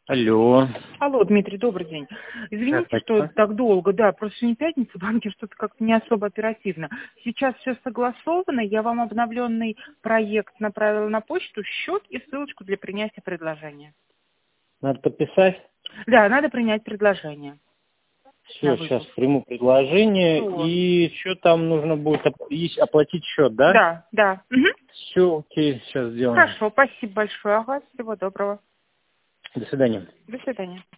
Алло. Алло, Дмитрий, добрый день. Извините, что так долго, да, просто сегодня пятница, банки что-то как-то не особо оперативно. Сейчас все согласовано, я вам обновленный проект направила на почту, счет и ссылочку для принятия предложения. Надо подписать? Да, надо принять предложение. Все, сейчас приму предложение. Всё. И что там нужно будет оплатить счет, да? Да, да. Угу. Все, окей, сейчас сделаем. Хорошо, спасибо большое. Ага, всего доброго. До свидания. До свидания.